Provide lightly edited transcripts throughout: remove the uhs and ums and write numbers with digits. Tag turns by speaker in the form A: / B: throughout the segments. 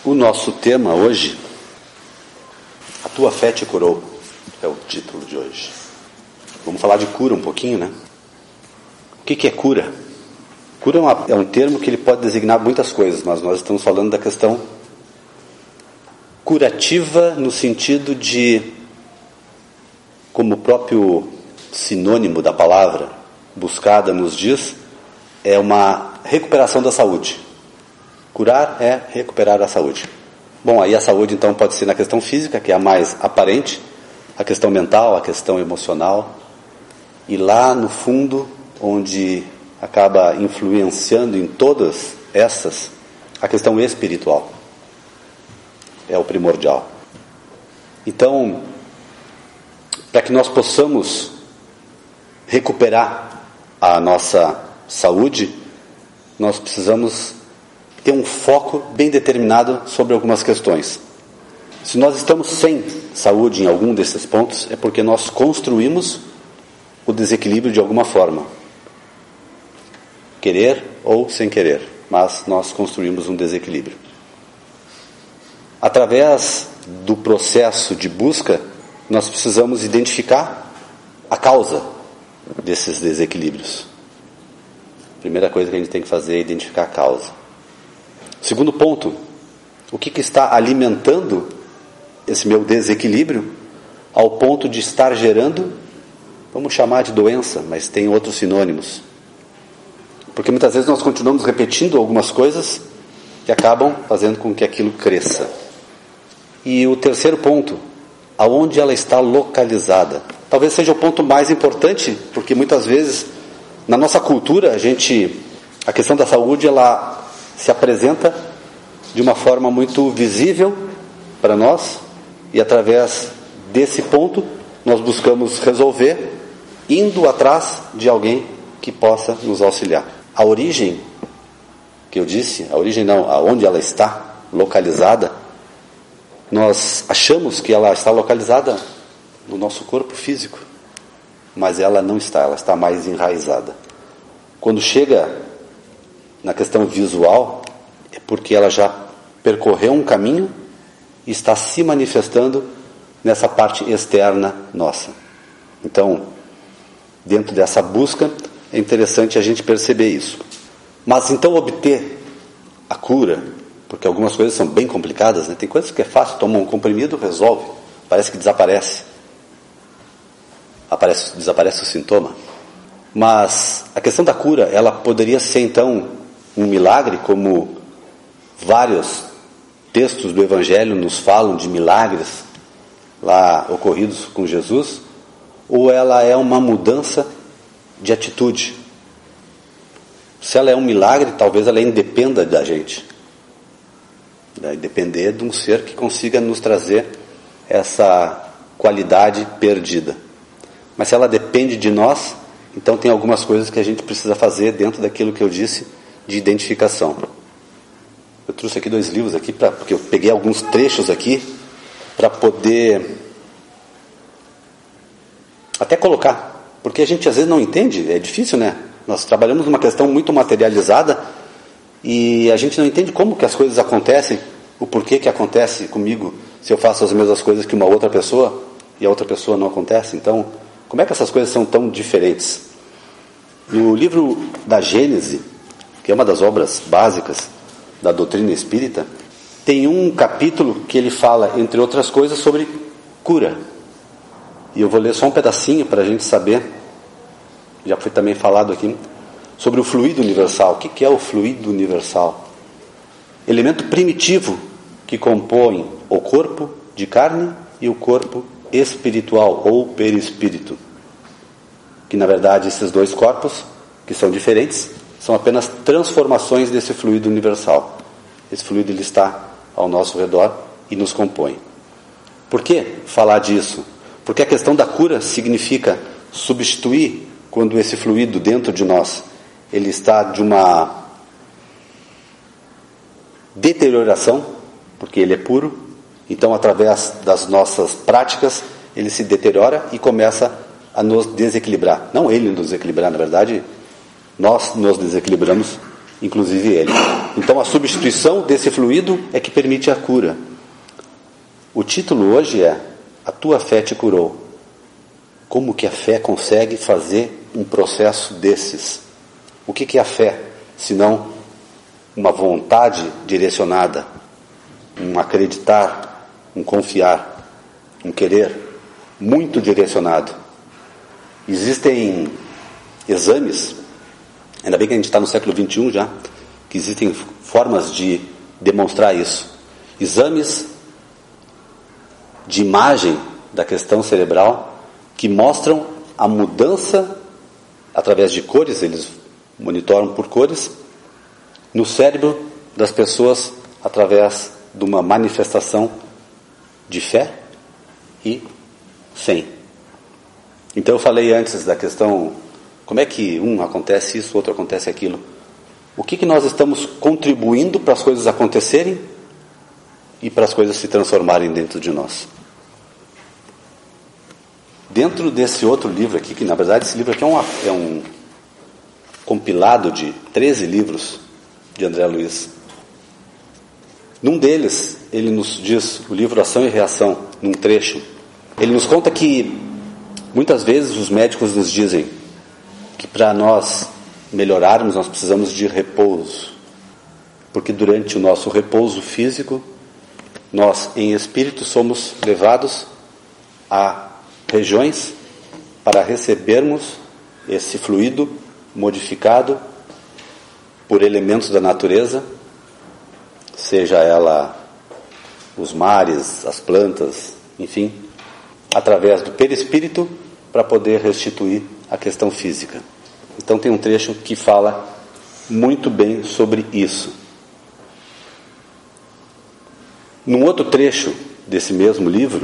A: O nosso tema hoje, A Tua Fé Te Curou, é o título de hoje. Vamos falar de cura um pouquinho, né? O que é cura? Cura é um termo que ele pode designar muitas coisas, mas nós estamos falando da questão curativa no sentido de, como o próprio sinônimo da palavra buscada nos diz, é uma recuperação da saúde. Curar é recuperar a saúde. Bom, aí a saúde então pode ser na questão física, que é a mais aparente, a questão mental, a questão emocional, e lá no fundo, onde acaba influenciando em todas essas, a questão espiritual. É o primordial. Então, para que nós possamos recuperar a nossa saúde, nós precisamos ter um foco bem determinado sobre algumas questões. Se nós estamos sem saúde em algum desses pontos, é porque nós construímos o desequilíbrio de alguma forma. Querer ou sem querer, mas nós construímos um desequilíbrio. Através do processo de busca, nós precisamos identificar a causa desses desequilíbrios. A primeira coisa que a gente tem que fazer é identificar a causa. Segundo ponto, o que está alimentando esse meu desequilíbrio ao ponto de estar gerando, vamos chamar de doença, mas tem outros sinônimos. Porque muitas vezes nós continuamos repetindo algumas coisas que acabam fazendo com que aquilo cresça. E o terceiro ponto, aonde ela está localizada. Talvez seja o ponto mais importante, porque muitas vezes na nossa cultura a questão da saúde ela se apresenta de uma forma muito visível para nós, e através desse ponto nós buscamos resolver indo atrás de alguém que possa nos auxiliar. A origem, que eu disse, aonde ela está localizada, nós achamos que ela está localizada no nosso corpo físico, mas ela não está, ela está mais enraizada. Quando chega na questão visual, é porque ela já percorreu um caminho e está se manifestando nessa parte externa nossa. Então, dentro dessa busca, é interessante a gente perceber isso. Mas então obter a cura, porque algumas coisas são bem complicadas, né? Tem coisas que é fácil, toma um comprimido, resolve, parece que desaparece. Desaparece o sintoma. Mas a questão da cura, ela poderia ser então um milagre, como vários textos do Evangelho nos falam de milagres lá ocorridos com Jesus, ou ela é uma mudança de atitude. Se ela é um milagre, talvez ela independa da gente. Vai depender de um ser que consiga nos trazer essa qualidade perdida. Mas se ela depende de nós, então tem algumas coisas que a gente precisa fazer dentro daquilo que eu disse de identificação. Eu trouxe aqui 2 livros aqui, porque eu peguei alguns trechos aqui para poder até colocar, porque a gente às vezes não entende, é difícil, né? Nós trabalhamos numa questão muito materializada e a gente não entende como que as coisas acontecem, o porquê que acontece comigo se eu faço as mesmas coisas que uma outra pessoa e a outra pessoa não acontece. Então, como é que essas coisas são tão diferentes? No livro da Gênese, que é uma das obras básicas da doutrina espírita, tem um capítulo que ele fala, entre outras coisas, sobre cura. E eu vou ler só um pedacinho para a gente saber, já foi também falado aqui, sobre o fluido universal. O que é o fluido universal? Elemento primitivo que compõe o corpo de carne e o corpo espiritual ou perispírito. Que na verdade esses 2 corpos, que são diferentes, são apenas transformações desse fluido universal. Esse fluido ele está ao nosso redor e nos compõe. Por que falar disso? Porque a questão da cura significa substituir, quando esse fluido dentro de nós ele está de uma deterioração, porque ele é puro, então através das nossas práticas ele se deteriora e começa a nos desequilibrar. Não ele nos desequilibrar, na verdade nós nos desequilibramos inclusive ele. Então a substituição desse fluido é que permite a cura. O título hoje é A Tua Fé Te Curou. Como que a fé consegue fazer um processo desses? O que é a fé, senão uma vontade direcionada, um acreditar, um confiar, um querer muito direcionado. Existem exames, ainda bem que a gente está no século XXI já, que existem formas de demonstrar isso. Exames de imagem da questão cerebral que mostram a mudança através de cores, eles monitoram por cores, no cérebro das pessoas através de uma manifestação de fé e sem. Então eu falei antes da questão, como é que acontece isso, outro acontece aquilo. O que nós estamos contribuindo para as coisas acontecerem e para as coisas se transformarem dentro de nós? Dentro desse outro livro aqui, que na verdade esse livro aqui é um compilado de 13 livros de André Luiz. Num deles, ele nos diz, o livro Ação e Reação, num trecho, ele nos conta que muitas vezes os médicos nos dizem que para nós melhorarmos nós precisamos de repouso, porque durante o nosso repouso físico, nós em espírito somos levados a regiões para recebermos esse fluido modificado por elementos da natureza, seja ela os mares, as plantas, enfim, através do perispírito para poder restituir a questão física. Então tem um trecho que fala muito bem sobre isso. Num outro trecho desse mesmo livro,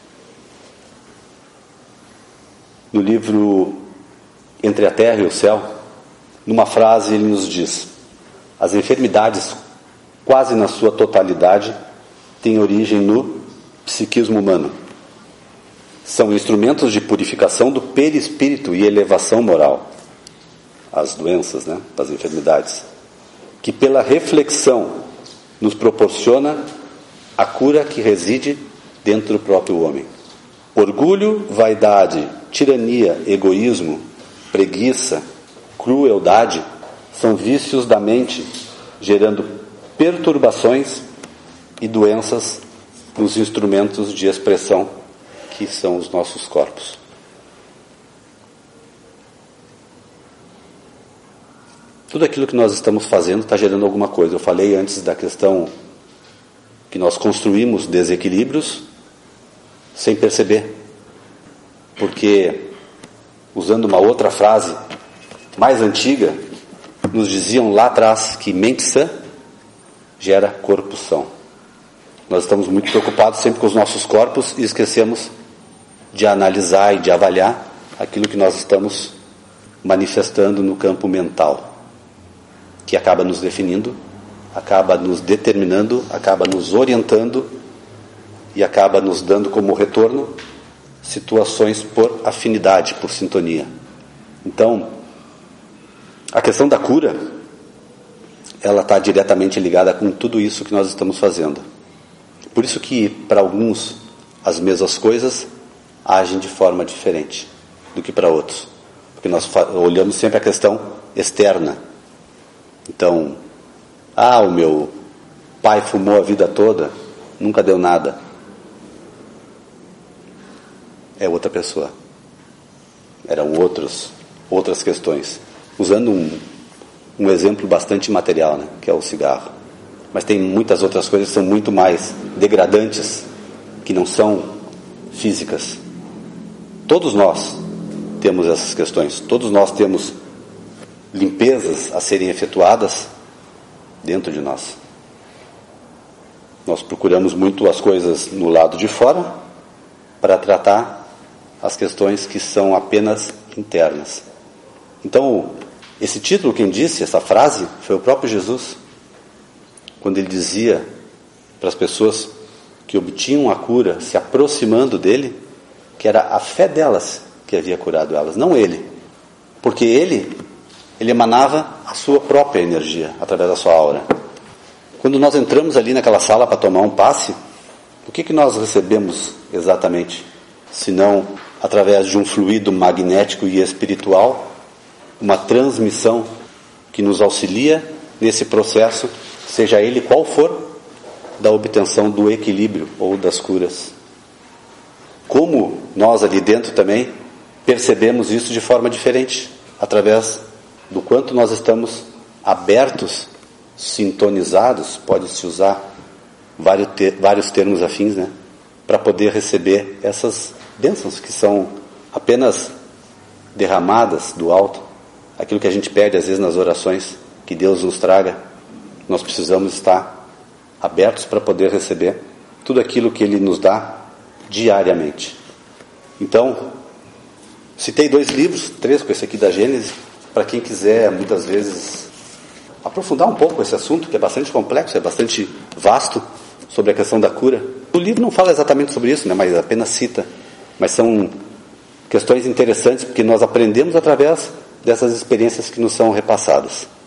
A: no livro Entre a Terra e o Céu, numa frase ele nos diz: as enfermidades, quase na sua totalidade, têm origem no psiquismo humano. São instrumentos de purificação do perispírito e elevação moral. As doenças, das enfermidades, que pela reflexão nos proporciona a cura que reside dentro do próprio homem. Orgulho, vaidade, tirania, egoísmo, preguiça, crueldade são vícios da mente, gerando perturbações e doenças nos instrumentos de expressão que são os nossos corpos. Tudo aquilo que nós estamos fazendo está gerando alguma coisa. Eu falei antes da questão que nós construímos desequilíbrios sem perceber. Porque, usando uma outra frase mais antiga, nos diziam lá atrás que mente sã gera corpo são. Nós estamos muito preocupados sempre com os nossos corpos e esquecemos de analisar e de avaliar aquilo que nós estamos manifestando no campo mental, que acaba nos definindo, acaba nos determinando, acaba nos orientando e acaba nos dando como retorno situações por afinidade, por sintonia. Então, a questão da cura, ela está diretamente ligada com tudo isso que nós estamos fazendo. Por isso que, para alguns, as mesmas coisas agem de forma diferente do que para outros. Porque nós olhamos sempre a questão externa. Então, o meu pai fumou a vida toda, nunca deu nada. É outra pessoa. Eram outras questões. Usando um exemplo bastante material, que é o cigarro. Mas tem muitas outras coisas que são muito mais degradantes, que não são físicas. Todos nós temos essas questões. Todos nós temos limpezas a serem efetuadas dentro de nós. Nós procuramos muito as coisas no lado de fora para tratar as questões que são apenas internas. Então, esse título, quem disse essa frase, foi o próprio Jesus, quando ele dizia para as pessoas que obtinham a cura se aproximando dele, que era a fé delas que havia curado elas, não ele. Porque ele ele emanava a sua própria energia, através da sua aura. Quando nós entramos ali naquela sala para tomar um passe, o que nós recebemos exatamente? Se não através de um fluido magnético e espiritual, uma transmissão que nos auxilia nesse processo, seja ele qual for, da obtenção do equilíbrio ou das curas. Como nós ali dentro também percebemos isso de forma diferente, através do quanto nós estamos abertos, sintonizados, pode-se usar vários termos afins, né, para poder receber essas bênçãos que são apenas derramadas do alto, aquilo que a gente pede às vezes nas orações, que Deus nos traga. Nós precisamos estar abertos para poder receber tudo aquilo que Ele nos dá diariamente. Então, citei 2 livros, 3 com esse aqui da Gênesis, para quem quiser muitas vezes aprofundar um pouco esse assunto, que é bastante complexo, é bastante vasto, sobre a questão da cura. O livro não fala exatamente sobre isso, né, mas apenas cita. Mas são questões interessantes, porque nós aprendemos através dessas experiências que nos são repassadas.